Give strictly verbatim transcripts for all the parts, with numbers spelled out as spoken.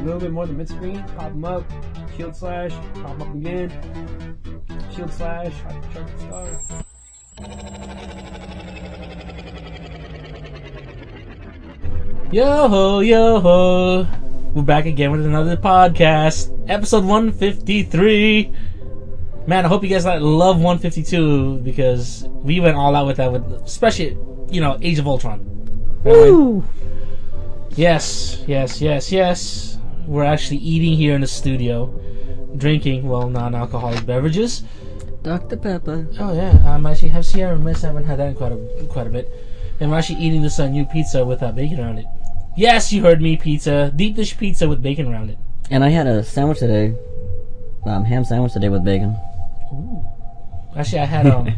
little bit more than mid-screen. Pop them up. Shield slash. Pop them up again. Shield slash. Hypercharge star. Yo ho, yo ho. We're back again with another podcast. Episode one fifty-three. Man, I hope you guys like love one fifty-two because we went all out with that, with especially, you know, Age of Ultron. Woo! Yes, yes, yes, yes. We're actually eating here in the studio, drinking, well, non-alcoholic beverages. Doctor Pepper. Oh yeah, I'm actually have Sierra Mist. I haven't had that in quite a quite a bit. And we're actually eating this uh, new pizza with uh, bacon around it. Yes, you heard me. Pizza, deep dish pizza with bacon around it. And I had a sandwich today, um, ham sandwich today with bacon. Ooh. Actually, I had um.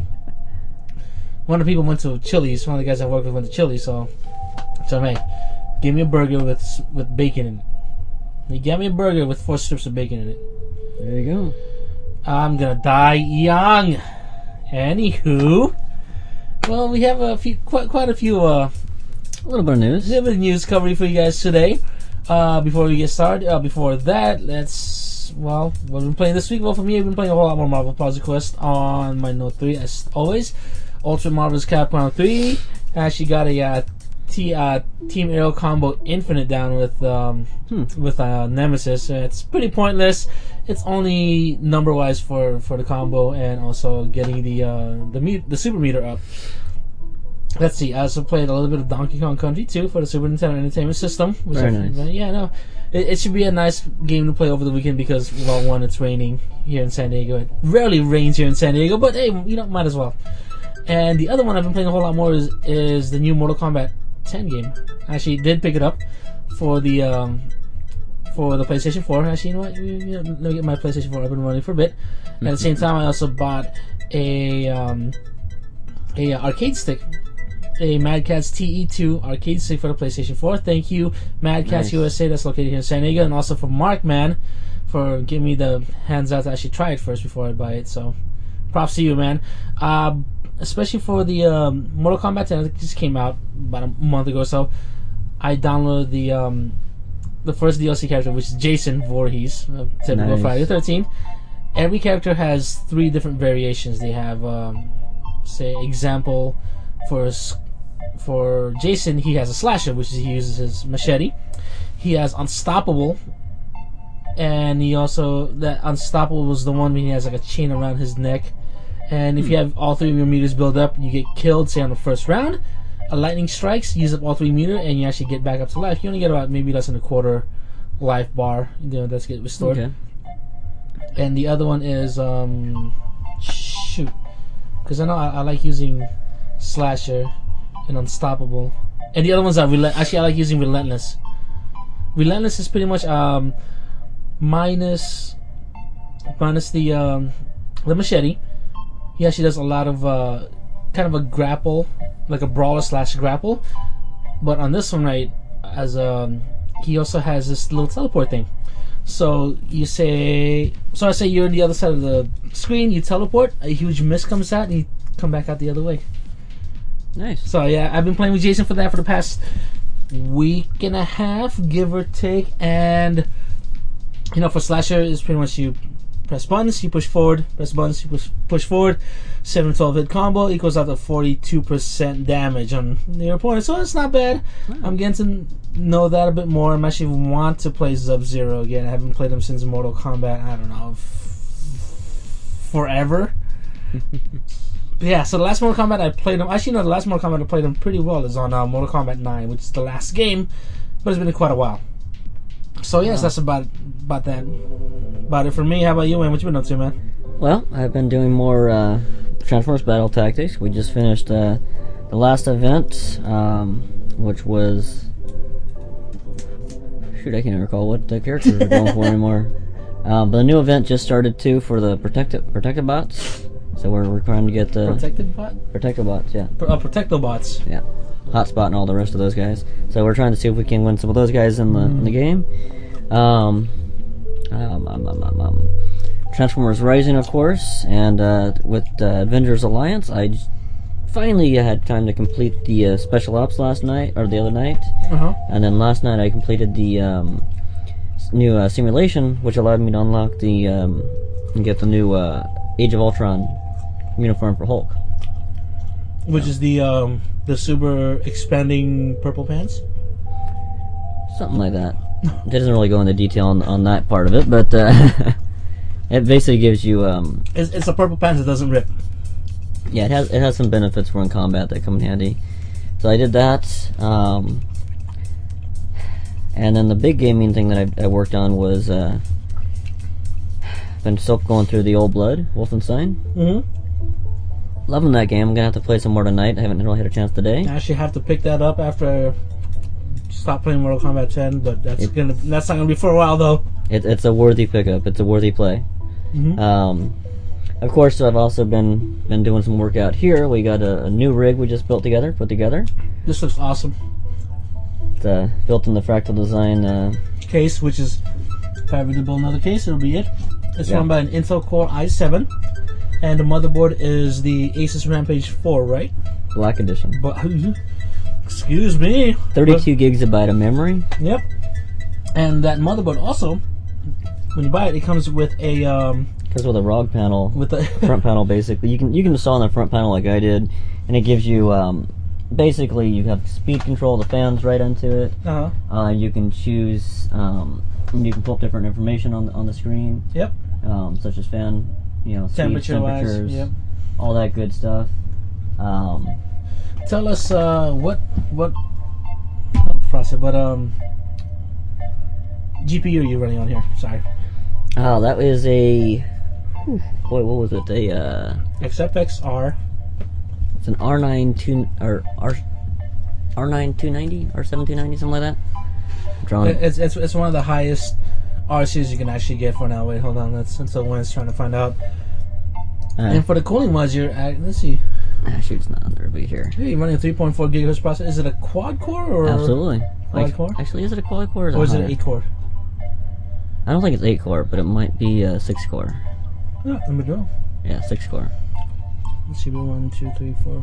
one of the people went to Chili's. One of the guys I work with went to Chili's, so so hey, give me a burger with with bacon in it. You get me a burger with four strips of bacon in it. There you go. I'm gonna die young. Anywho, well, we have a few, quite quite a few, uh, a little bit of news. A little bit of news covering for you guys today. Uh, before we get started, uh, before that, let's well, what we've been playing this week. Well, for me, I've been playing a whole lot more Marvel Project Quest on my Note three as always. Ultra Marvel's Capcom three. I actually got a uh, T, uh, Team Arrow combo Infinite down with um, hmm. with uh, Nemesis. It's pretty pointless. It's only number wise for, for the combo and also getting the uh, the me- the super meter up. Let's see. I also played a little bit of Donkey Kong Country two for the Super Nintendo Entertainment System. Which Very I, nice. Yeah, no, it, it should be a nice game to play over the weekend because, well, one, it's raining here in San Diego. It rarely rains here in San Diego, but hey, you know, might as well. And the other one I've been playing a whole lot more is is the new Mortal Kombat ten game. I actually did pick it up for the um, for the PlayStation four. Actually, you know what? You know, let me get my PlayStation four up and running for a bit. And at the same time, I also bought a um, a uh, arcade stick, a Mad Catz T E two arcade stick for the PlayStation four. Thank you, Mad Catz Nice. U S A, that's located here in San Diego, and also for Markman for giving me the hands out to actually try it first before I buy it. So, props to you, man. Uh, especially for the um, Mortal Kombat ten, it just came out about a month ago or so. I downloaded the um, the first D L C character, which is Jason Voorhees, uh, typical Nice. Friday the thirteenth. Every character has three different variations. They have, um, say, example for s- for Jason, he has a slasher, which is he uses his machete. He has unstoppable, and he also that unstoppable was the one when he has like a chain around his neck. And if you have all three of your meters build up, you get killed, say, on the first round. A lightning strikes, use up all three meter, and you actually get back up to life. You only get about maybe less than a quarter life bar. You know, that's get restored. Okay. And the other one is, um, shoot. Because I know I, I like using Slasher and Unstoppable. And the other ones are, relent- actually, I like using Relentless. Relentless is pretty much um, minus, minus the, um, the machete. He actually does a lot of uh, kind of a grapple, like a brawler slash grapple. But on this one, right, as um, he also has this little teleport thing. So you say, so I say you're on the other side of the screen, you teleport, a huge mist comes out, and you come back out the other way. Nice. So yeah, I've been playing with Jason for that for the past week and a half, give or take. And you know, for Slasher, it's pretty much you press buttons, you push forward, press buttons, you push, push forward. seven to twelve hit combo equals out to forty-two percent damage on your opponent. So it's not bad. Wow. I'm getting to know that a bit more. I'm actually want to play Sub-Zero again. I haven't played him since Mortal Kombat, I don't know, f- forever. Yeah, so the last Mortal Kombat I played him, actually no, the last Mortal Kombat I played him pretty well is on uh, Mortal Kombat nine, which is the last game, but it's been quite a while. So yes, Wow. that's about about that. About it for me. How about you, man? What you been up to, man? Well, I've been doing more uh, Transformers Battle Tactics. We just finished uh, the last event, um, which was... Shoot, I can't even recall what the characters are going for anymore. Um, but the new event just started, too, for the Protected Protected Bots. So we're, we're trying to get the... Protected bot? Protected Bots, yeah. Pro- uh, Protecto bots. Yeah. Hotspot and all the rest of those guys. So we're trying to see if we can win some of those guys in the, in the game. Um, um, um, um, um, um, Transformers Rising, of course, and uh, with uh, Avengers Alliance, I j- finally had time to complete the uh, special ops last night, or the other night, Uh huh. and then last night I completed the um, new uh, simulation, which allowed me to unlock the um, and get the new uh, Age of Ultron uniform for Hulk. Which yeah. is the um, the super expanding purple pants? Something like that. It doesn't really go into detail on, on that part of it, but uh, it basically gives you... Um, it's, it's a purple pants that doesn't rip. Yeah, it has it has some benefits for in combat that come in handy. So I did that. Um, and then the big gaming thing that I, I worked on was... Uh, been still going through the Old Blood, Wolfenstein. Mm-hmm. Loving that game. I'm going to have to play some more tonight. I haven't really had a chance today. I actually have to pick that up after... Stop playing Mortal Kombat ten, but that's it, gonna that's not gonna be for a while though. It, it's a worthy pickup. It's a worthy play. Mm-hmm. Um, of course, I've also been been doing some work out here. We got a, a new rig we just built together, put together. This looks awesome. It's uh, built in the Fractal Design uh, case, which is if I ever do build another case, it'll be it. It's yeah. run by an Intel Core i seven, and the motherboard is the Asus Rampage four, right? Black Edition. But excuse me. thirty-two gigabyte of memory. Yep. And that motherboard also, when you buy it, it comes with a um. Comes with a R O G panel. With the front panel, basically, you can you can install on the front panel like I did, and it gives you um, basically you have speed control. The fans right into it. Uh-huh. Uh You can choose. Um, you can pull up different information on the, on the screen. Yep. Um, such as fan, you know, speeds, Temperature temperatures, wise, yep. all that good stuff. Um, Tell us uh, what what not processor, but um, G P U you're running on here. Sorry. Oh, that was a. Whew, boy, what was it? A. Uh, X F X R. It's an R nine two or R R nine two ninety or seven two ninety, something like that. I'm drawing. It's it's it's one of the highest R Cs you can actually get for now. Wait, hold on. That's until Wayne's trying to find out. Uh, and for the cooling wise, you're at, let's see. Ah, shoot, it's not under over here. Hey, you're running a three point four gigahertz processor. Is it a quad core or Absolutely. quad Like, core? actually, is it a quad core or is, Or it, is it higher? an eight core? I don't think it's eight core, but it might be uh, six core. Yeah, let me go. Yeah, six core. Let's see, one, two, three, four.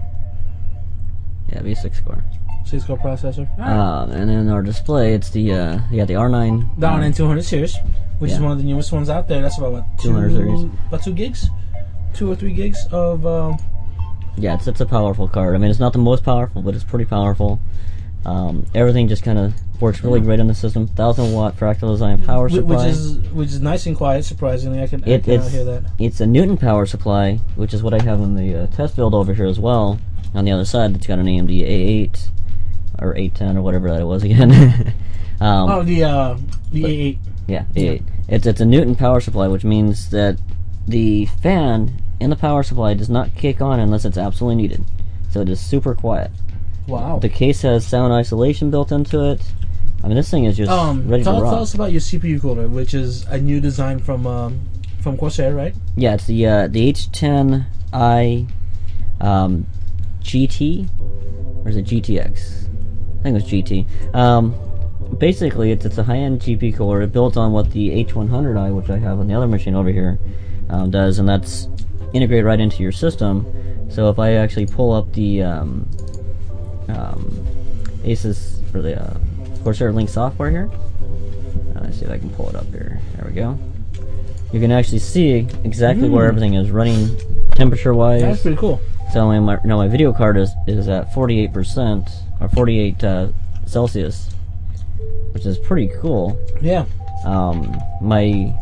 Yeah, it'd be a six core. Six core processor. Um, and then our display, it's the uh, yeah the R nine. The R nine two hundred series, which yeah. is one of the newest ones out there. That's about what two hundred series. About two gigs, two or three gigs of. Um, Yeah, it's it's a powerful card. I mean, it's not the most powerful, but it's pretty powerful. Um, everything just kind of works really great on the system. Thousand watt Fractal Design power which supply. is which is nice and quiet. Surprisingly, I can, It, I can it's hear that. it's a Newton power supply, which is what I have in the uh, test build over here as well. On the other side, it's got an A M D A eight or eight ten or whatever that it was again. um, oh, the uh, the A eight. Yeah, A eight. It's it's a Newton power supply, which means that the fan in the power supply does not kick on unless it's absolutely needed. So it is super quiet. Wow. The case has sound isolation built into it. I mean, this thing is just Um, ready tell, to rock. tell us about your C P U cooler, which is a new design from um, from Corsair, right? Yeah, it's the uh, the H ten i um, G T, or is it G T X? I think it was G T. Um, basically, it's it's a high-end G P cooler built on what the H one hundred i, which I have on the other machine over here, um, does, and that's integrated right into your system. So if I actually pull up the um, um, Asus for the uh, Corsair Link software here, uh, let's see if I can pull it up here. There we go. You can actually see exactly mm. where everything is running temperature-wise. That's pretty cool. So my, my, no, my video card is, is at forty-eight percent, or forty-eight uh, Celsius, which is pretty cool. Yeah. Um, my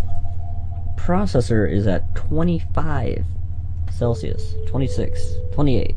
processor is at twenty-five Celsius, twenty-six, twenty-eight.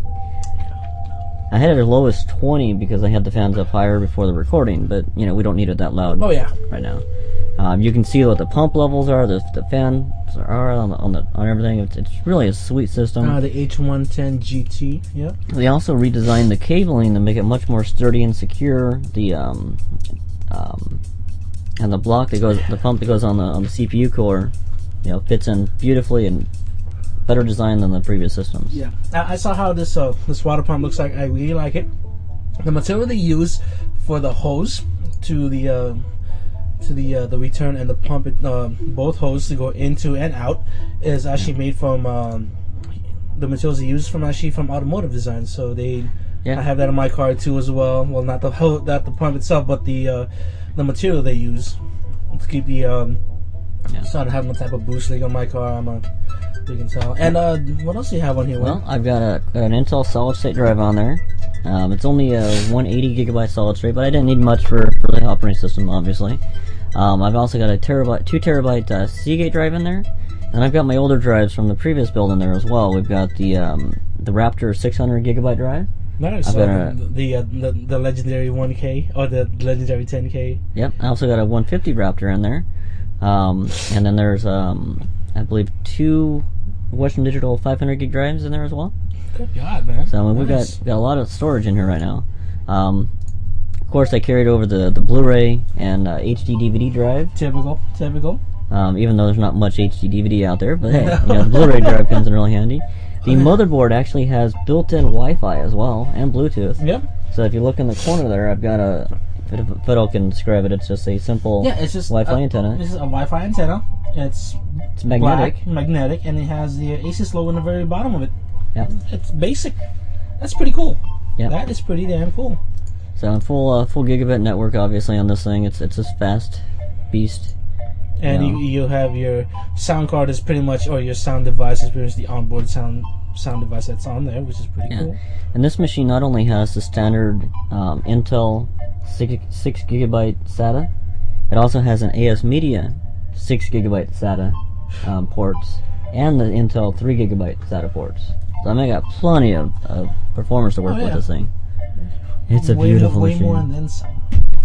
I had it as low as twenty because I had the fans up higher before the recording, but, you know, we don't need it that loud Oh, yeah. right now. Um, you can see what the pump levels are, the, the fans are on the, on the on everything. It's, it's really a sweet system. Uh, the H one ten G T, yep. They also redesigned the cabling to make it much more sturdy and secure. The um, um, and the block that goes, the pump that goes on the on the C P U core, you know, fits in beautifully and better design than the previous systems. Yeah, I, I saw how this uh, this water pump looks like. I really like it. The material they use for the hose to the uh, to the uh, the return and the pump, it, uh, both hoses to go into and out, is actually made from um, the materials they use from actually from automotive design. So they Yeah. I have that in my car too as well. Well, not the whole, not the pump itself, but the uh, the material they use to keep the um. Yeah. So I don't have no type of boost leak on my car. I'm a, you can tell. And uh, what else do you have on here? Well, I've got a got an Intel solid state drive on there. Um, it's only a one hundred eighty gigabyte solid state, but I didn't need much for for the operating system, obviously. Um, I've also got a terabyte, two terabyte uh, Seagate drive in there, and I've got my older drives from the previous build in there as well. We've got the um, the Raptor six hundred gigabyte drive. Nice. I've got Um, a- the, uh, the the legendary one K or the legendary ten K. Yep. I also got a one fifty Raptor in there, um, and then there's um, I believe two Western Digital five hundred gig drives in there as well. Good God, man. So I mean, we've Nice. got got a lot of storage in here right now. Um, of course, I carried over the the Blu-ray and uh, H D D V D drive. Typical, typical. Um, even though there's not much H D D V D out there, but hey, you know, the Blu-ray drive comes in really handy. The motherboard actually has built-in Wi-Fi as well and Bluetooth. Yep. So if you look in the corner there, I've got a. If Fiddle can describe it, it's just a simple Yeah, it's just Wi-Fi a, antenna. This is a Wi-Fi antenna. It's It's magnetic. black, magnetic, and it has the Asus logo in the very bottom of it. Yep. It's basic. That's pretty cool. Yep. That is pretty damn cool. So on full uh, full gigabit network, obviously on this thing, it's it's a fast beast. And Yeah. you you have your sound card is pretty much, or your sound device is pretty much the onboard sound sound device that's on there, which is pretty Yeah. cool. And this machine not only has the standard um, Intel six, six gigabyte SATA, it also has an A S Media six gigabyte SATA um, ports and the Intel three gigabyte SATA ports. So I mean, I got plenty of, of performance to work Oh, yeah. with this thing. It's a way beautiful more, way machine. more and then some.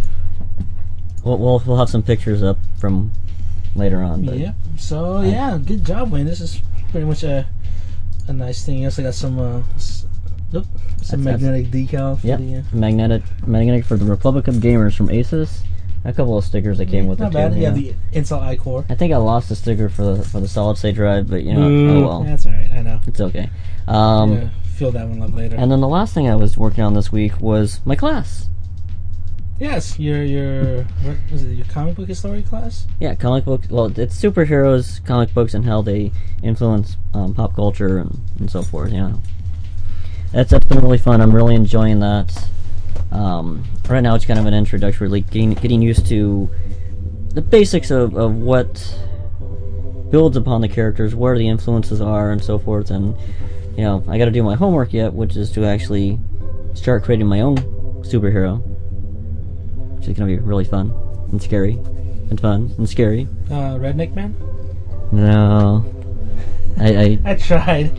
We'll, we'll we'll have some pictures up from later on. But Yep. So yeah, good job, Wayne. This is pretty much a a nice thing. You also got some uh, s- oop, some That's- magnetic decal for Yep. the. Uh, magnetic magnetic for the Republic of Gamers from Asus. A couple of stickers that came with not it bad. too. Yeah, yeah. the Intel iCore. I think I lost a sticker for the for the solid state drive, but you know, Boo. oh well, That's alright. I know. it's okay. Um, yeah, feel that one up later. And then the last thing I was working on this week was my class. yes, your your what was it? Your comic book history class. Yeah, comic books. Well, it's superheroes, comic books, and how they influence um, pop culture and, and so forth. You know, that's that's been really fun. I'm really enjoying that. Um, right now, it's kind of an introductory, like getting, getting used to the basics of, of what builds upon the characters, where the influences are, and so forth. And you know, I got to do my homework yet, which is to actually start creating my own superhero, which is going to be really fun and scary and fun and scary. Uh, Redneck Man. No, I I tried.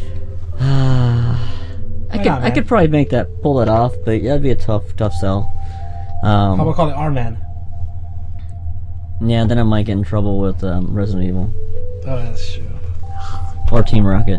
I, I Why could not, I man? could probably make that pull it off, but yeah, that'd be a tough tough sell. Um, How about call it R Man? yeah, then I might get in trouble with um, Resident Evil Oh, that's true. or Team Rocket.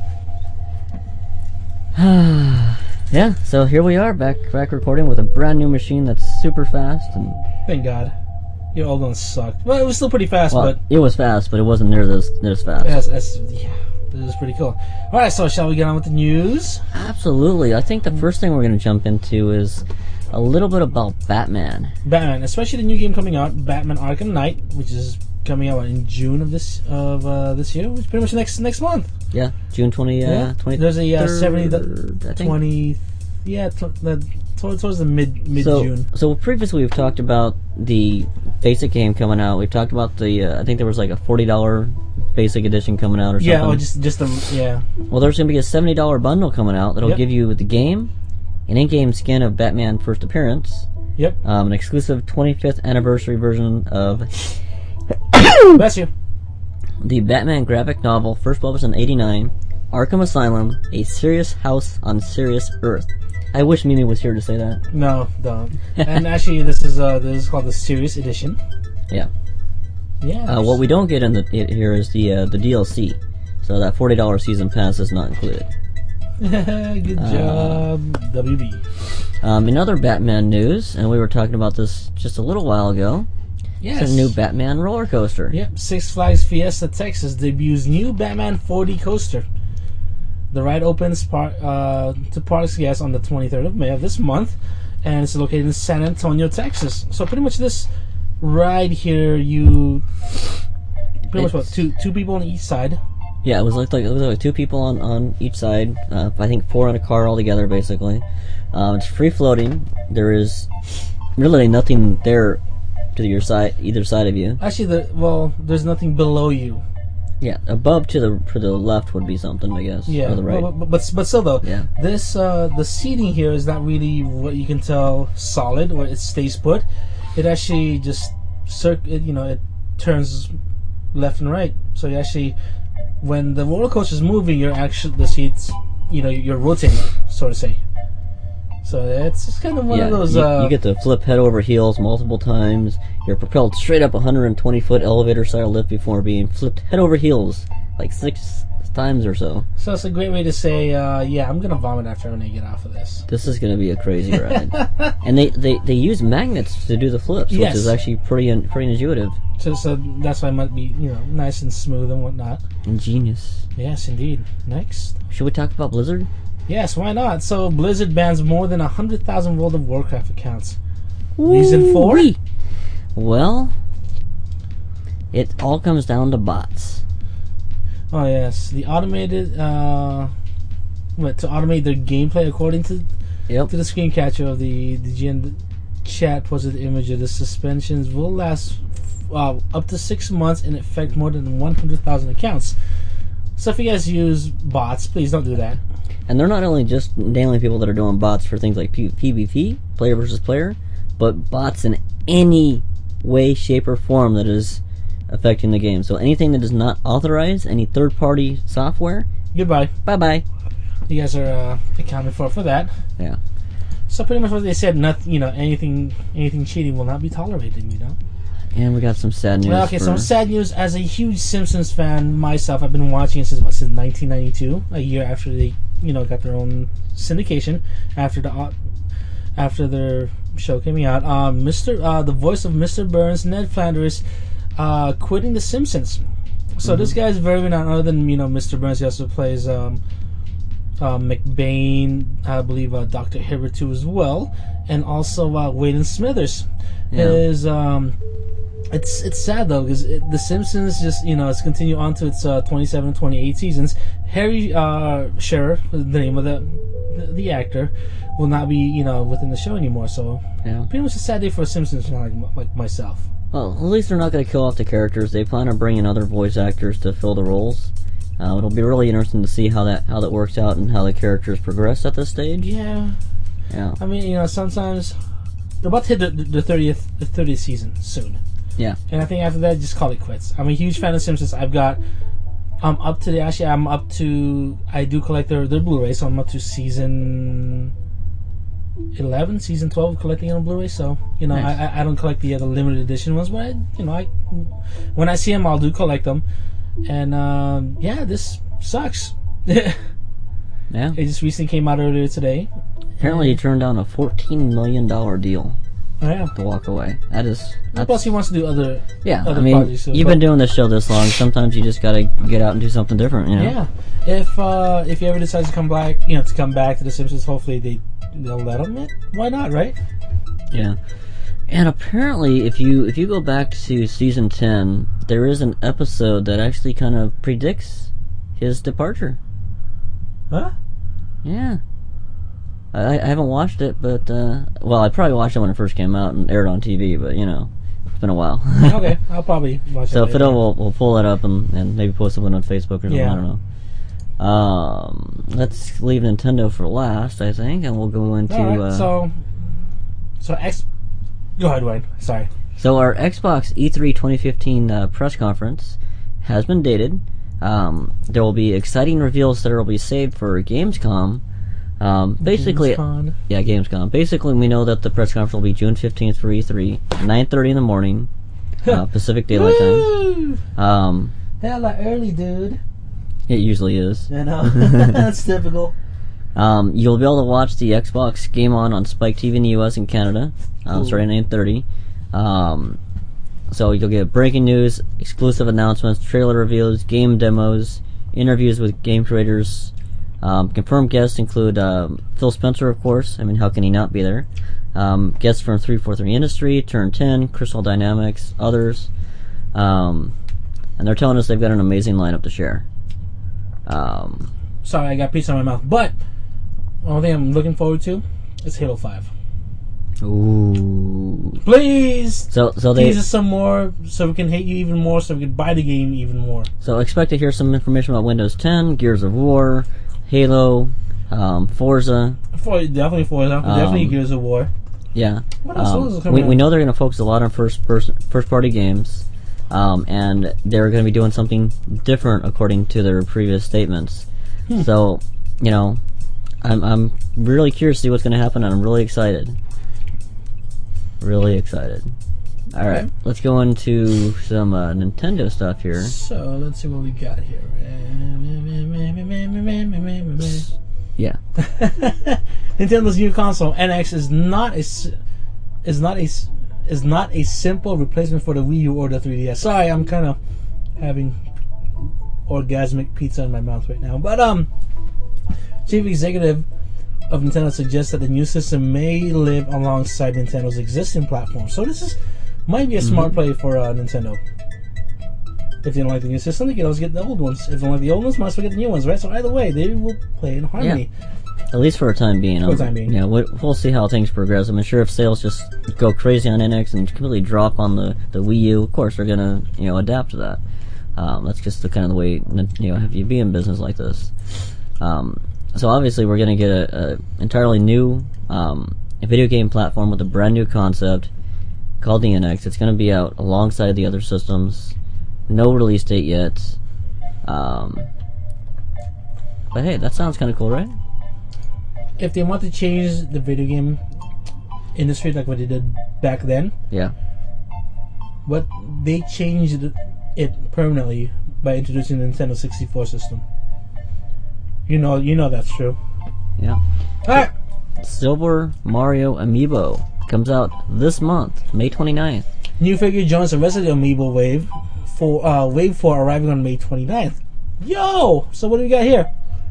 Yeah, so here we are back back recording with a brand new machine that's super fast and Thank God. Your old one sucked. Well, it was still pretty fast, well, but it was fast, but it wasn't near this this fast. that's, that's yeah, this is pretty cool. All right, so shall we get on with the news? Absolutely. I think the first thing we're going to jump into is a little bit about Batman. Batman, especially the new game coming out, Batman Arkham Knight, which is coming out in June of this of uh, this year, which is pretty much next next month. Yeah, June twentieth. Uh, Yeah. twenty. There's a uh, seventy, I the think. twenty, yeah, tw- the, towards, towards the mid mid So, June. so previously we've talked about the basic game coming out. We've talked about the. Uh, I think there was like a forty dollar basic edition coming out or something. Yeah, or just just the yeah. Well, there's going to be a seventy dollar bundle coming out that'll Yep. give you the game, an in-game skin of Batman First Appearance, Yep. um, an exclusive twenty-fifth anniversary version of Bless you. the Batman graphic novel, first published in eighty-nine, Arkham Asylum, A Serious House on Serious Earth. I wish Mimi was here to say that. No, don't. And actually, this is uh this is called the Serious Edition. Yeah. Yeah. Uh, what we don't get in the, it here is the uh, the D L C. So that forty dollar season pass is not included. Good job, W B. Um, in other Batman news, and we were talking about this just a little while ago, Yes. it's a new Batman roller coaster. Yep, Six Flags Fiesta Texas debuts new Batman four D coaster. The ride opens par- uh, to parks guests on the twenty-third of May of this month, and it's located in San Antonio, Texas. So pretty much this ride here, you pretty much what It's- two two people on each side. Yeah, it was like, like it was like two people on, on each side. Uh, I think four in a car altogether, basically. Um, it's free floating. There is really nothing there to your side, either side of you. Actually, the well, there's nothing below you. Yeah, above to the to the left would be something, I guess. Yeah, or the right. but, but but but still though, Yeah. this uh, the seating here is not really what you can tell solid, or it stays put. It actually just circ, it, you know, it turns left and right. So you actually, when the roller coaster is moving, you're actually the seats, you know, you're rotating, so to say. So it's just kind of one yeah, of those. You, uh, you get to flip head over heels multiple times. You're propelled straight up a one hundred twenty foot elevator style lift before being flipped head over heels like six times or so. So it's a great way to say, uh, yeah, I'm gonna vomit after when I get off of this. This is going to be a crazy ride. And they, they, they use magnets to do the flips, Yes. which is actually pretty in, pretty intuitive. So, so that's why it might be, you know, nice and smooth and whatnot. Ingenious. Yes, indeed. Next. Should we talk about Blizzard? Yes, why not? So Blizzard bans more than one hundred thousand World of Warcraft accounts. Reason for? Woo-wee. Well, it all comes down to bots. Oh yes, the automated, uh, what, to automate their gameplay according to Yep. to the screen catcher of the, the G N chat posted the image of the suspensions will last uh, up to six months and affect more than one hundred thousand accounts. So if you guys use bots, please don't do that. And they're not only just nailing people that are doing bots for things like P- PvP, player versus player, but bots in any way, shape, or form that is affecting the game. So anything that is not authorized, any third-party software, Goodbye. bye-bye. You guys are uh, accounted for for that. Yeah. So pretty much what they said, not you know anything anything cheating will not be tolerated. You know. And we got some sad news. Well, okay, for... so sad news. As a huge Simpsons fan myself, I've been watching it since what, since nineteen ninety-two, a year after they, you know, got their own syndication after the uh, after their show came out. Um, Mister Uh, the voice of Mister Burns, Ned Flanders, uh, quitting the Simpsons. So Mm-hmm. this guy is very renowned. Other than you know Mister Burns, he also plays um, uh, McBain, I believe uh, Doctor Hibbert too as well, and also uh, Waylon Smithers. Yeah. Is um. It's it's sad though because The Simpsons just you know it's continued on to its uh, twenty-seven, twenty-eight seasons. Harry uh, Shearer, the name of the, the the actor, will not be you know within the show anymore. So Yeah. pretty much a sad day for a Simpsons fan like like myself. Well, at least they're not going to kill off the characters. They plan on bringing other voice actors to fill the roles. Uh, it'll be really interesting to see how that how that works out and how the characters progress at this stage. Yeah, Yeah. I mean you know sometimes they're about to hit the, the thirtieth the thirtieth season soon. Yeah. And I think after that, just call it quits. I'm a huge fan of Simpsons. I've got, I'm up to the, actually, I'm up to, I do collect their, their Blu-ray, so I'm up to season eleven, season twelve collecting on Blu-ray, so, you know, Nice. I, I don't collect the other limited edition ones, but I, you know, I, when I see them, I'll do collect them. And, um, yeah, this sucks. It Yeah. just recently came out earlier today. Apparently, he turned down a fourteen million dollar deal Yeah. to walk away. That is. And That's, plus, he wants to do other, yeah, other I mean, projects. you've been doing this show this long. Sometimes you just gotta get out and do something different, you know? Yeah, if uh, if he ever decides to come back, you know, to come back to The Simpsons, hopefully they they'll let him. In. Why not, right? Yeah. And apparently, if you if you go back to season ten, there is an episode that actually kind of predicts his departure. Huh? Yeah. I, I haven't watched it, but, uh, well, I probably watched it when it first came out and aired on T V, but, you know, it's been a while. Okay, I'll probably watch So it. later. Fido will, will pull that up and, and maybe post something on Facebook or something, Yeah. I don't know. Um, let's leave Nintendo for last, I think, and we'll go into, All right, uh, so so X. Go ahead, Wayne. Sorry. So our Xbox E three twenty fifteen uh, press conference has been dated. Um, there will be exciting reveals that will be saved for Gamescom. Um, basically, Gamescom. yeah, Gamescom. Basically, we know that the press conference will be June fifteenth for E three, nine thirty in the morning, uh, Pacific Daylight Time. Woo! Um, Hella early, dude. it usually is. I know. That's typical. Um, you'll be able to watch the Xbox Game On on Spike T V in the U S and Canada, um, Cool. starting at nine thirty. Um, so you'll get breaking news, exclusive announcements, trailer reviews, game demos, interviews with game creators. Um, confirmed guests include um, Phil Spencer, of course. I mean, how can he not be there? Um, guests from three forty-three Industry, Turn ten, Crystal Dynamics, others. Um, and they're telling us they've got an amazing lineup to share. Um, Sorry, I got pizza in my mouth. But one thing I'm looking forward to is Halo five. ooh. Please So so they tease us some more so we can hate you even more, so we can buy the game even more. so expect to hear some information about Windows ten, Gears of War, Halo, um, Forza. For, definitely Forza, Um, definitely Gears of War. Yeah. What else? Um, What else is coming we, out? we know they're going to focus a lot on first person, first party games, um, and they're going to be doing something different according to their previous statements. Hmm. So, you know, I'm I'm really curious to see what's going to happen, and I'm really excited. Really excited. All right, Okay. let's go into some uh, Nintendo stuff here. So let's see what we got here. Yeah. Nintendo's new console N X is not a s- is not a s- is not a simple replacement for the Wii U or the three D S. Sorry, I'm kind of having orgasmic pizza in my mouth right now. But um, chief executive of Nintendo suggests that the new system may live alongside Nintendo's existing platform. So this is might be a smart play for uh, Nintendo. If you don't like the new system, they can always get the old ones. If you don't like the old ones, might as well get the new ones, right? So either way, they will play in harmony. At least for a time being. For um, a time being. Yeah, we'll, we'll see how things progress. I'm sure if sales just go crazy on N X and completely drop on the, the Wii U, of course they're gonna you know adapt to that. Um, that's just the kind of the way you know have you be in business like this. Um, so obviously we're gonna get a, a entirely new um, a video game platform with a brand new concept called the N X. It's gonna be out alongside the other systems. No release date yet. Um, but hey, that sounds kind of cool, right? If they want to change the video game industry like what they did back then, Yeah. what they changed it permanently by introducing the Nintendo sixty-four system. You know, you know that's true. Yeah. All right. Silver Mario Amiibo comes out this month, May twenty-ninth. New figure joins the rest of the Amiibo wave for uh, Wave four arriving on May twenty-ninth. Yo! So what do we got here?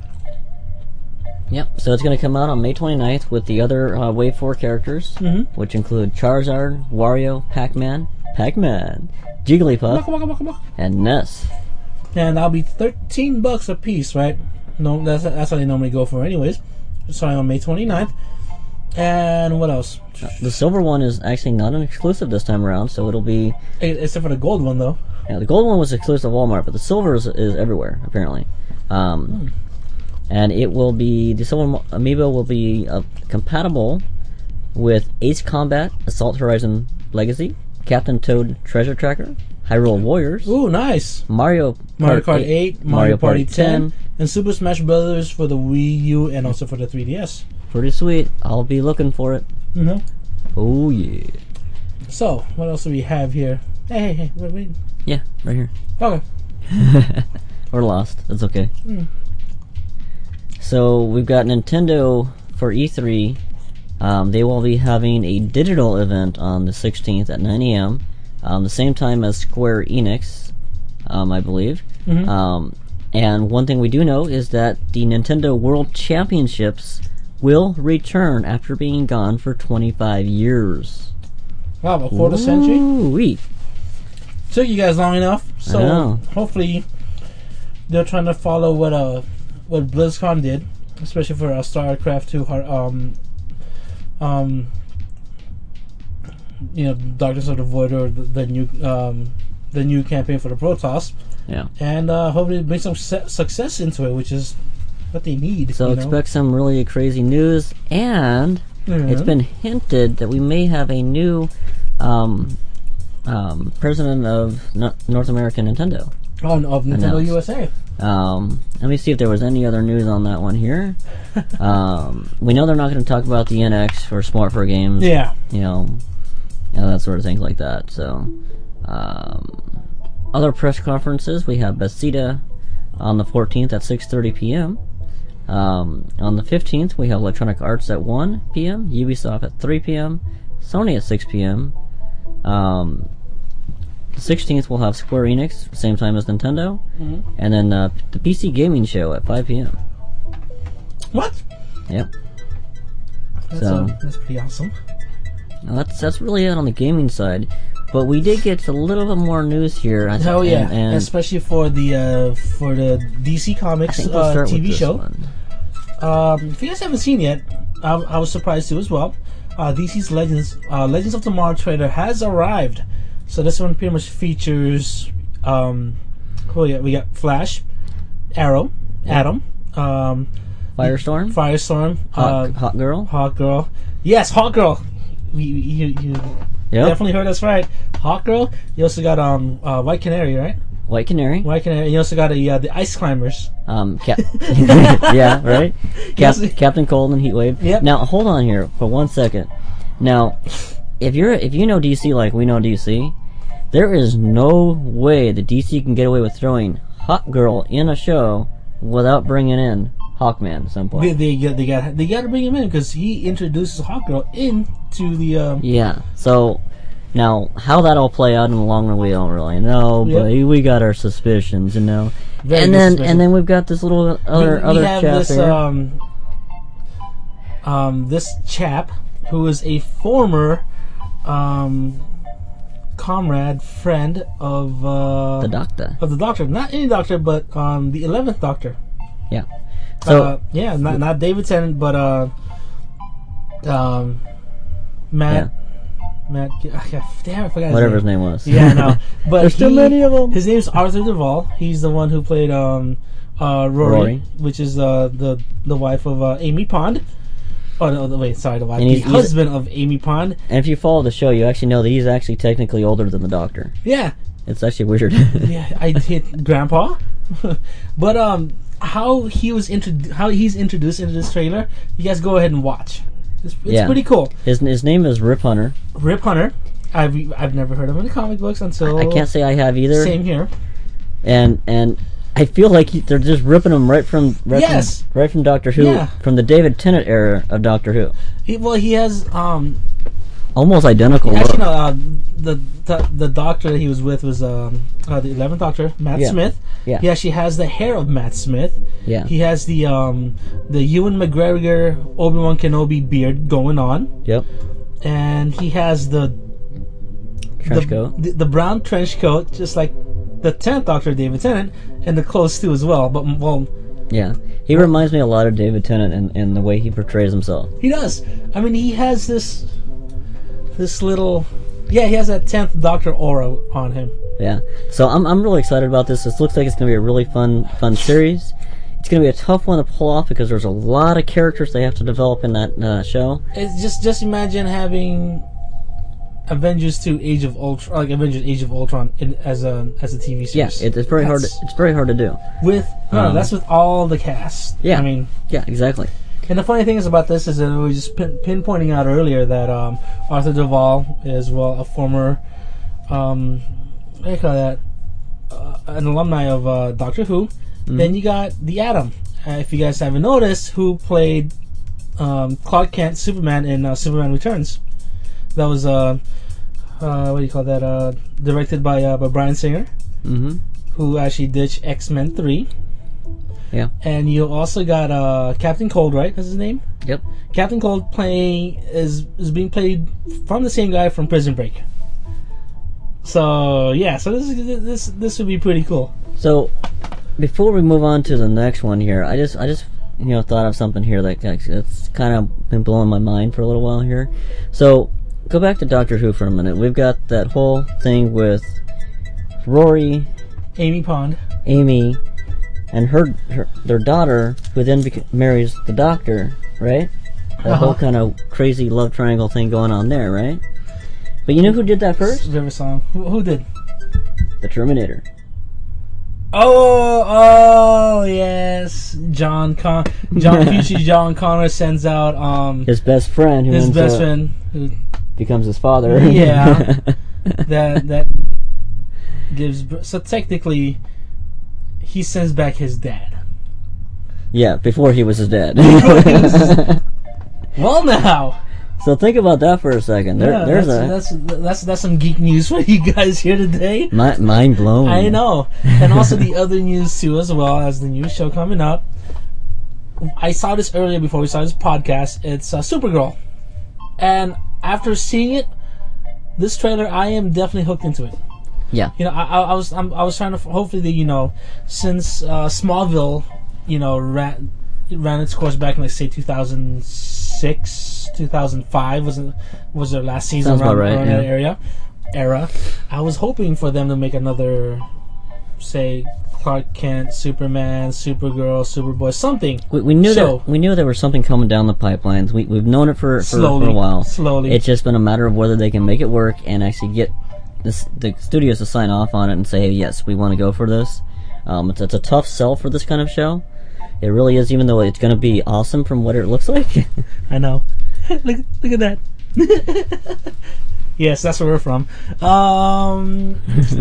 Yep, so it's going to come out on May twenty-ninth with the other uh, Wave four characters, Mm-hmm. which include Charizard, Wario, Pac-Man, Pac-Man, Jigglypuff, Waka, waka, waka, waka. and Ness. And that'll be thirteen bucks a piece, right? No, that's that's how they normally go for, anyways. Starting on May twenty-ninth. And what else? Uh, the silver one is actually not an exclusive this time around, so it'll be... Except for the gold one, though. Yeah, the gold one was exclusive to Walmart, but the silver is, is everywhere, apparently. Um, Hmm. And it will be... The silver mo- amiibo will be uh, compatible with Ace Combat, Assault Horizon Legacy, Captain Toad Treasure Tracker, Hyrule Warriors, Ooh, nice. Mario Mario Kart eight, Mario Party ten, ten. and Super Smash Brothers for the Wii U and also for the three D S. Pretty sweet. I'll be looking for it. Mm-hmm. Oh, yeah. So, what else do we have here? Hey, hey, hey, wait, wait. Yeah, right here. Okay. We're lost. It's okay. Mm. So we've got Nintendo for E three. Um, they will be having a digital event on the sixteenth at nine a.m. Um, the same time as Square Enix, um, I believe. Mhm. Um, and one thing we do know is that the Nintendo World Championships will return after being gone for twenty-five years. Wow, a quarter century? Ooh-wee. Took you guys long enough. So, I know. hopefully, they're trying to follow what uh what BlizzCon did, especially for uh, StarCraft two, har- um, um, you know, Darkness of the Void, or the, the new um, the new campaign for the Protoss, Yeah. and uh, hopefully bring some su- success into it, which is what they need. So you know? expect some really crazy news, and Mhm. it's been hinted that we may have a new um, um, president of no- North American Nintendo. Oh, and of Nintendo announced. U S A. Um, let me see if there was any other news on that one here. um, we know they're not going to talk about the N X or Smart for Games. Yeah. You know, you know, that sort of things like that. So, um, other press conferences, we have Bethesda on the fourteenth at six thirty p.m. Um, on the fifteenth, we have Electronic Arts at one p.m., Ubisoft at three p.m., Sony at six p.m. Um, the sixteenth, we'll have Square Enix, same time as Nintendo, Mhm. and then uh, the P C Gaming Show at five p.m. What? Yep. That's, So- uh, that's pretty awesome. Now that's that's really it on the gaming side, but we did get a little bit more news here. I Oh yeah, and, and especially for the uh, for the D C I Comics think we'll uh, start T V with this show. one. Um, if you guys haven't seen yet, I, I was surprised too as well. Uh, D C's Legends uh, Legends of Tomorrow trailer has arrived. So this one pretty much features. Um, oh yeah, we got Flash, Arrow, Yeah. Atom, um, Firestorm, Firestorm, Hawk, uh, Hawk Girl. Hawk Girl. Yes, Hawk Girl. You, you, you Yep. definitely heard us right. Hawk Girl. You also got um uh, White Canary, right? White Canary. White Canary. You also got the uh, the Ice Climbers. Um, Cap- yeah, right. Cap- Yes. Captain Cold and Heatwave. Yep. Now hold on here for one second. Now, if you're if you know D C like we know D C, there is no way that D C can get away with throwing Hawk Girl in a show without bringing in Hawkman at some point. They they got they got they got to bring him in because he introduces Hawk Girl into the. Um, Yeah. So now, how that'll play out in the long run, we don't really know. Yep. But we got our suspicions, you know. Very and good then suspicion. and then we've got this little other we, other we have chap this here. um um this chap who is a former um comrade friend of uh the Doctor. of the Doctor, not any Doctor, but um the eleventh Doctor. Yeah. So uh, yeah, not not David Tennant, but uh um Matt. Matt, damn, I forgot his whatever name. his name was. Yeah, I know. But There's too he- many of 'em. His name's Arthur Duvall. He's the one who played um, uh, Rory, Rory. which is uh, the the wife of uh, Amy Pond. Oh no, the- wait, sorry, the wife, And the he's- he's- husband of Amy Pond. And if you follow the show, you actually know that he's actually technically older than the Doctor. Yeah, It's actually weird. yeah, I hit Grandpa. But um, how he was intro- how he's introduced into this trailer, you guys go ahead and watch. It's, it's Yeah. pretty cool. his his name is Rip Hunter. Rip Hunter. I've I've never heard of him in the comic books until I can't say I have either. same here. And and I feel like he, they're just ripping him right from right Yes. from, right from Doctor Who, Yeah. from the David Tennant era of Doctor Who. He, well, he has um Almost identical actually look. no uh, the, the the doctor that he was with was um uh, the eleventh Doctor, Matt Yeah. Smith. Yeah. He actually has the hair of Matt Smith. Yeah. He has the um the Ewan McGregor Obi-Wan Kenobi beard going on, Yep. and he has the Trench the, coat. the the brown trench coat, just like the tenth Doctor, David Tennant, and the clothes too as well. But well, Yeah. He reminds me a lot of David Tennant in, in the way he portrays himself. he does. I mean, he has this this little yeah, he has that tenth Doctor aura on him. Yeah. So I'm I'm really excited about this. This looks like it's gonna be a really fun fun series. It's gonna be a tough one to pull off because there's a lot of characters they have to develop in that uh, show. It's just just imagine having Avengers two Age of Ultron, like Avengers Age of Ultron, in, as a as a T V Yeah, series. it, it's very hard. To, That's it's very hard to do. with no, Um, that's with all the cast. Yeah. I mean, Yeah, exactly. and the funny thing is about this is that we were just pin, pinpointing out earlier that um, Arthur Duvall is well a former, um, what do you call that, uh, an alumni of uh, Doctor Who. Mm-hmm. Then you got the Atom. Uh, if you guys haven't noticed, who played um, Clark Kent, Superman in uh, Superman Returns. That was uh, uh, what do you call that? Uh, directed by uh, by Bryan Singer, Mm-hmm. who actually ditched X-Men three. Yeah. And you also got uh, Captain Cold, right? That's his name. Yep. Captain Cold playing is is being played from the same guy from Prison Break. So yeah, so this is, this this would be pretty cool. So before we move on to the next one here, I just I just you know thought of something here that that's kind of been blowing my mind for a little while here. So go back to Doctor Who for a minute. We've got that whole thing with Rory, Amy Pond. Amy, and her, her their daughter, who then bec- marries the Doctor, right? That Uh-huh. whole kind of crazy love triangle thing going on there, right? But you know who did that first? River Song. Who, who did? The Terminator. Oh, oh yes, John Con, John future John Connor sends out um His best friend, who his ends best up- friend. Who, becomes his father. Yeah. that that gives br- so technically he sends back his dad. Yeah, before he was his dad. Well, now. So think about that for a second. There, Yeah, there's that's, a that's that's that's some geek news for you guys here today. mi- mind blown. I know, and also the other news too, as well as the new show coming up. I saw this earlier before we started this podcast. It's uh, Supergirl, and after seeing it, this trailer, I am definitely hooked into it. Yeah. You know, I, I, I was I'm, I was trying to hopefully, you know, since uh, Smallville, you know, ran ran its course back in like say two thousand six, two thousand five was was their last season Sounds around, about right, around yeah. that area. Era. I was hoping for them to make another, say, Clark Kent, Superman, Supergirl, Superboy, something. We, we knew So- that we knew there was something coming down the pipelines. We we've known it for for, Slowly, for a while. slowly. It's just been a matter of whether they can make it work and actually get this, the studios to sign off on it and say, hey, yes, we want to go for this. Um, it's, it's a tough sell for this kind of show. It really is, even though it's going to be awesome from what it looks like. I know. look, look at that. Yes, that's where we're from. Um,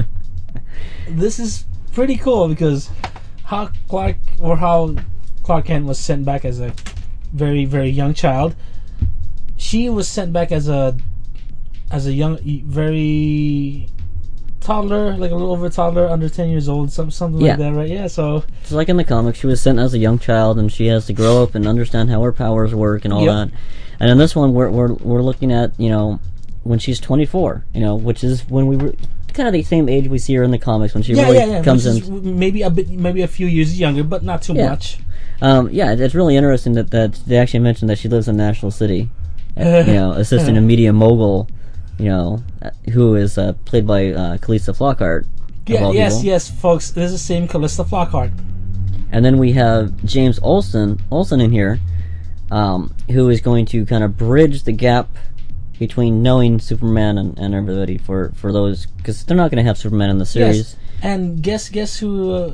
this is pretty cool because how Clark or how Clark Kent was sent back as a very very young child. She was sent back as a as a young, very toddler, like a little over toddler, under ten years old, some, something Yeah. like that, right? Yeah, so... It's like in the comics, she was sent as a young child, and she has to grow up and understand how her powers work and all Yep. that. And in this one, we're we're we're looking at, you know, when she's twenty-four, you know, which is when we were kind of the same age we see her in the comics when she Yeah, really yeah, yeah. comes Which in. is maybe a bit, maybe a few years younger, but not too Yeah. much. Um, yeah, it's really interesting that, that they actually mentioned that she lives in National City, uh, you know, assisting a media mogul, you know, uh, who is uh, played by uh, Calista Flockhart. of Yeah, all yes, people. yes, folks. This is the same Calista Flockhart. And then we have James Olsen, Olsen in here, um, who is going to kind of bridge the gap between knowing Superman and, and everybody for, for those, because they're not going to have Superman in the series. Yes. And guess guess who? Uh,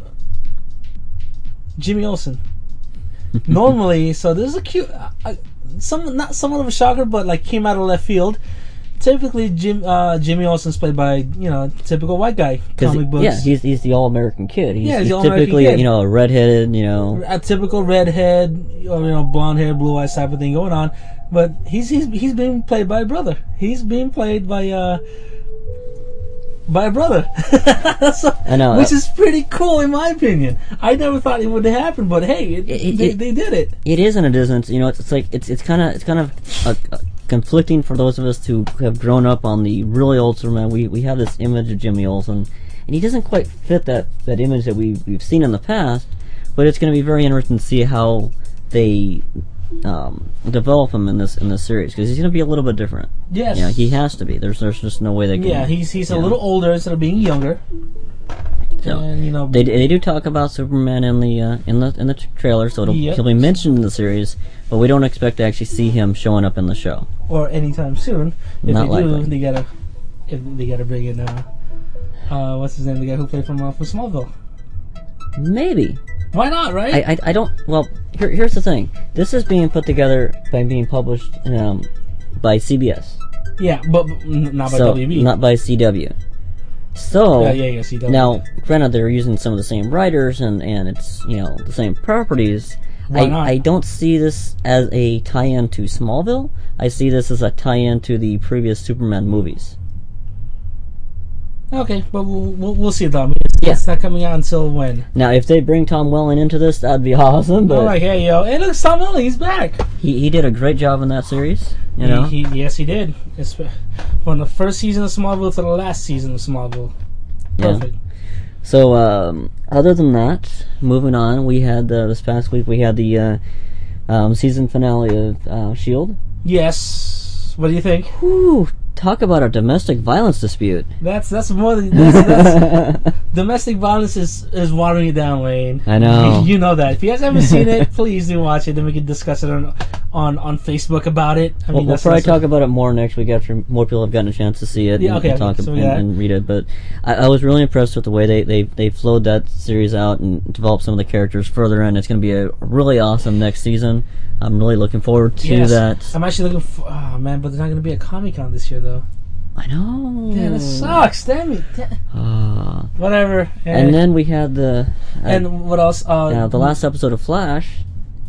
Jimmy Olsen. Normally, so this is a cute, uh, uh, some not somewhat of a shocker, but like came out of left field. Typically, Jim uh, Jimmy Olsen's played by, you know, typical white guy, 'Cause comic he- books. Yeah, he's he's the all-American kid. He's, Yeah, he's he's the all-American typically, kid. you know, a redheaded, you know. A typical redhead, or you know, blonde hair, blue eyes type of thing going on. But he's he's he's being played by a brother. He's being played by uh by a brother. So, I know. which is pretty cool in my opinion. I never thought it would happen, but hey, it, It- they, it- they did it. It is and it isn't. You know, it's, it's like it's it's kind of it's kind of uh, uh, conflicting for those of us who have grown up on the really old Superman. We we have this image of Jimmy Olsen, and he doesn't quite fit that, that image that we we've seen in the past. But it's going to be very interesting to see how they um, develop him in this in this series, because he's going to be a little bit different. Yes. Yeah, he has to be. There's there's just no way they can. Yeah, he's he's a yeah. little older instead of being younger. So, and you know, They they do talk about Superman in the uh, in the in the t- trailer, so it'll, Yep. he'll be mentioned in the series, but we don't expect to actually see him showing up in the show. or anytime soon. If Not they do, likely. they gotta if they gotta bring in uh, uh what's his name, the guy who played from uh, from Smallville. Maybe. Why not, right? I, I, I don't. Well, here, here's the thing. This is being put together by being published um, by C B S, yeah, but, but n- not by so W B. not by C W. So yeah, yeah, yeah. C W. now, granted, they're using some of the same writers and, and it's, you know, the same properties. Why I, not? I don't see this as a tie-in to Smallville. I see this as a tie-in to the previous Superman movies. Okay, but we'll, we'll, we'll see though. I mean, it's, Yeah. it's not coming out until when? Now, if they bring Tom Welling into this, that'd be awesome. But I'm like, hey, yo, hey, look, Tom Welling, he's back. he he did a great job in that series. You know. He, he, yes, he did. It's from the first season of Smallville to the last season of Smallville. Yeah. Perfect. So, um, other than that, moving on, we had uh, this past week we had the uh, um, season finale of uh, Shield. Yes. What do you think? Whew, talk about a domestic violence dispute. That's that's more than that's, that's, domestic violence is is watering it down, Wayne. I know. You, you know that. If you guys haven't seen it, please do watch it. Then we can discuss it on on, on Facebook about it. I We'll, mean, we'll that's, probably that's talk about it more next week after more people have gotten a chance to see it Yeah, and, okay, and talk okay, so and, yeah. and read it. But I, I was really impressed with the way they, they, they flowed that series out and developed some of the characters further in. It's going to be a really awesome next season. I'm really looking forward to Yes. that. I'm actually looking for. Oh man, but there's not going to be a Comic Con this year though. I know. Yeah, that sucks. Damn it. Da- Ah. Whatever. And then we had the uh, and what else? Uh, uh, the last episode of Flash.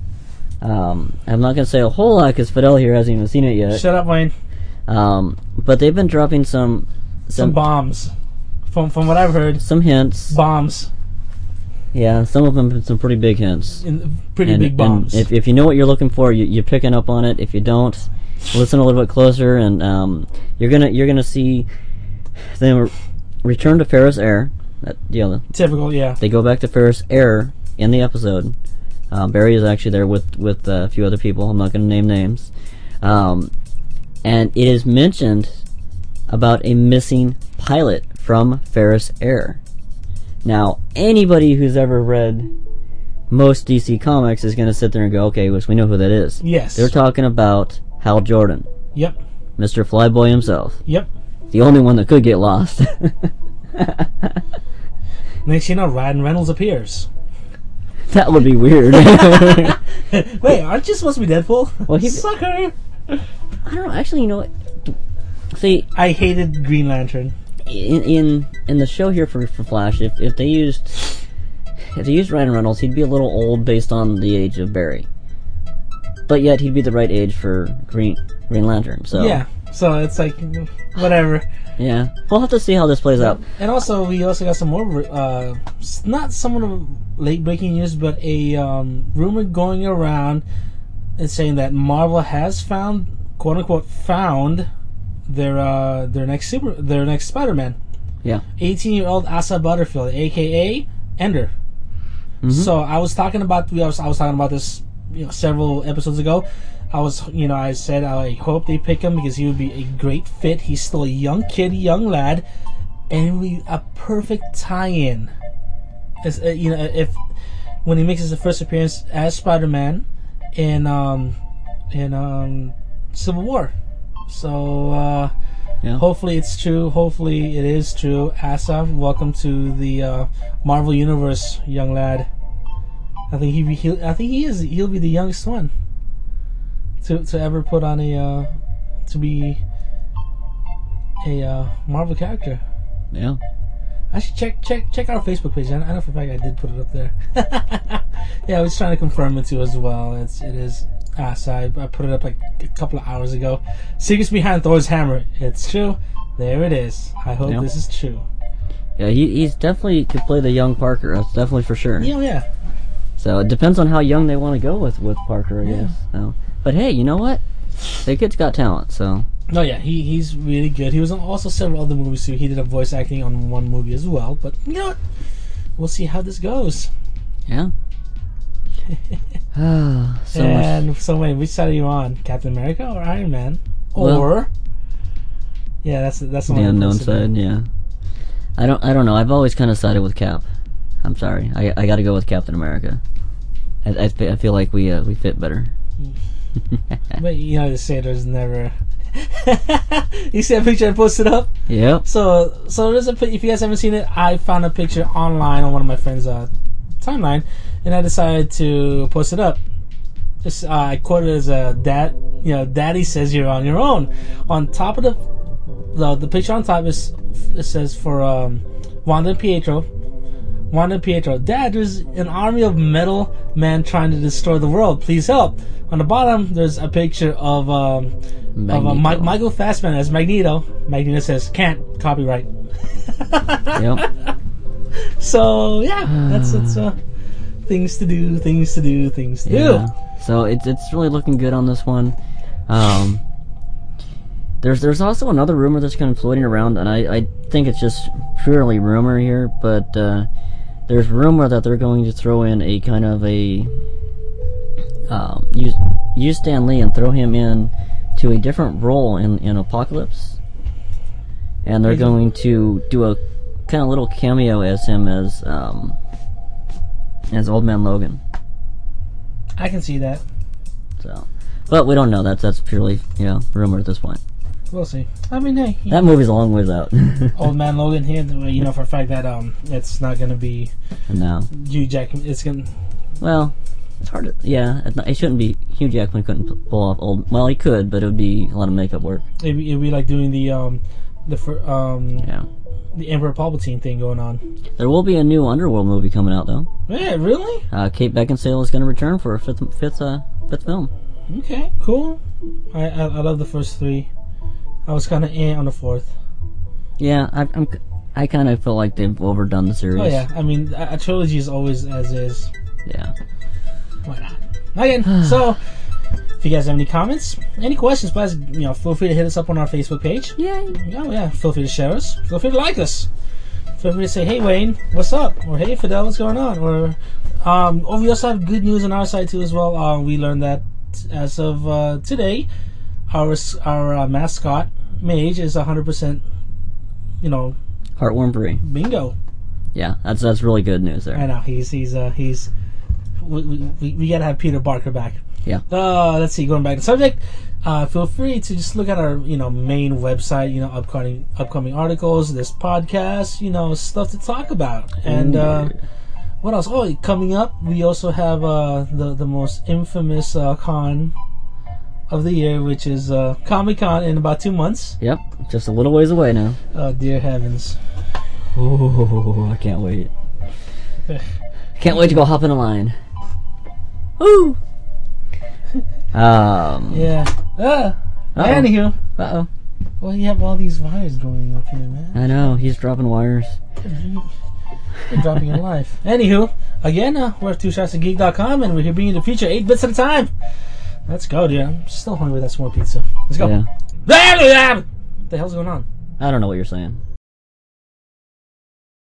Um, I'm not going to say a whole lot because Fidel here hasn't even seen it yet. Shut up, Wayne. Um, but they've been dropping some Some some bombs. From from what I've heard, some hints. bombs. Yeah, some of them some pretty big hints. In, pretty And- big bombs. And if if you know what you're looking for, you, you're picking up on it. If you don't, listen a little bit closer, and um, you're gonna you're gonna see them return to Ferris Air. That, you know, Typical, yeah. they go back to Ferris Air in the episode. Um, Barry is actually there with with uh, a few other people. I'm not going to name names, um, and it is mentioned about a missing pilot from Ferris Air. Now, anybody who's ever read most D C comics is going to sit there and go, okay, well, we know who that is. Yes. They're talking about Hal Jordan. Yep. Mister Flyboy himself. Yep. The only one that could get lost. Next you know, Ryan Reynolds appears. That would be weird. Wait, aren't you supposed to be Deadpool? Well, he- Sucker! I don't know, actually, you know what? See, I hated Green Lantern. in in, in the show here for, for Flash, if, if they used if they used Ryan Reynolds, he'd be a little old based on the age of Barry. But yet he'd be the right age for Green Green Lantern. So Yeah, so it's like, whatever. yeah, we'll have to see how this plays out. And also, we also got some more, uh, s- not some of the late breaking news, but a um, rumor going around and saying that Marvel has found, quote unquote, found their uh, their next super, their next Spider-Man. Yeah. eighteen-year-old Asa Butterfield, aka Ender. Mhm. So I was talking about, we was, I was talking about this, you know, several episodes ago. I was, you know, I said I hope they pick him because he would be a great fit. He's still a young kid, young lad, and it would be a perfect tie-in. As, uh, you know, if when he makes his first appearance as Spider-Man in um in um Civil War. So uh, Yeah. hopefully it's true. Hopefully it is true. Asa, welcome to the uh, Marvel Universe, young lad. I think he, be, he I think he is. He'll be the youngest one to to ever put on a uh, to be a uh, Marvel character. Yeah. I should check check check our Facebook page. I, I know for a fact I did put it up there. Yeah, I was trying to confirm it too as well. It's it is Asa. I, I put it up like a couple of hours ago. Secrets behind Thor's hammer. It's true. There it is. I hope Yeah. this is true. Yeah, he, he's definitely could play the young Parker. That's definitely for sure. Yeah, yeah. So it depends on how young they want to go with, with Parker, I Yeah. guess. So, but hey, you know what? The kid's got talent, so No, yeah, he he's really good. He was on also several other movies too. He did a voice acting on one movie as well. But you know what? We'll see how this goes. yeah. Ah, so and much. so wait, which side are you on? Captain America or Iron Man? Well- Or yeah, that's that's The one I'm unknown considering. side, yeah. I don't, I don't know. I've always kind of sided with Cap. I'm sorry. I, I got to go with Captain America. I, I, fe- I feel like we, uh, we fit better. But you know, the say there's never. You see that picture I posted up? Yep. So, so there's a. pi- If you guys haven't seen it, I found a picture online on one of my friends' uh, timeline, and I decided to post it up. Just uh, I quoted it as a dad. You know, Daddy says you're on your own. On top of the the, the picture on top is it says for um, Wanda and Pietro. Wanda and Pietro, Dad, there's an army of metal men trying to destroy the world. Please help. On the bottom, there's a picture of um, of uh, Mi- Magneto. Michael Fassbender as Magneto. Magneto says, "Can't copyright." Yep. So yeah, that's it's uh, things to do, things to do, things to Yeah. do. So it's it's really looking good on this one. Um, there's there's also another rumor that's kind of floating around, and I, I think it's just purely rumor here, but uh, there's rumor that they're going to throw in a kind of a um, use use Stan Lee and throw him in to a different role in in Apocalypse, and they're Mhm. going to do a kind of little cameo as him as um, as Old Man Logan. I can see that. So, but we don't know. That's that's purely you know rumor at this point. We'll see. I mean, hey, That movie's a long ways out. Old Man Logan here. You know for a fact that um, it's not gonna be No. Hugh Jackman. It's gonna. Well, it's hard to. Yeah, it's not, it shouldn't be. Hugh Jackman couldn't p- pull off old. Well, he could, but it would be a lot of makeup work. It'd be, it'd be like doing the um, the fir- um, Yeah. the Emperor Palpatine thing going on. There will be a new Underworld movie coming out though. Yeah, really? Uh, Kate Beckinsale is going to return for a fifth fifth uh, fifth film. Okay, cool. I I, I love the first three. I was kind of eh on the fourth. Yeah, I, I'm. I kind of feel like they've overdone the series. Oh yeah, I mean a, a trilogy is always as is. Yeah. Why not? Again, so If you guys have any comments, any questions, please, you know, feel free to hit us up on our Facebook page. Yay! Oh yeah, feel free to share us. Feel free to like us. Feel free to say, "Hey Wayne, what's up?" Or "Hey Fidel, what's going on?" Or um, oh, we also have good news on our side too as well. Uh, we learned that as of uh, today, our our uh, mascot Mage is one hundred percent, you know, heartworm free. Bingo. Yeah, that's that's really good news there. I know he's he's uh, he's we, we, we gotta have Peter Barker back. Yeah. Uh, let's see. Going back to the subject, uh, feel free to just look at our you know main website. You know, upcoming upcoming articles, this podcast. You know, stuff to talk about. And uh, what else? Oh, coming up, we also have uh, the the most infamous uh, con of the year, which is uh, Comic Con in about two months. Yep, just a little ways away now. Oh dear heavens! Oh, I can't wait. Can't wait to go hop in a line. Woo! Um. Yeah. Uh, Uh-oh. Anywho. Uh oh. Well, you have all these wires going up here, man. I know, he's dropping wires. You're dropping your life. Anywho, again, uh, we're at two shots of geek dot com, and we're here bringing you the feature eight bits at a time. Let's go, dude. I'm still hungry with that s'more pizza. Let's go. Yeah. What the hell's going on? I don't know what you're saying.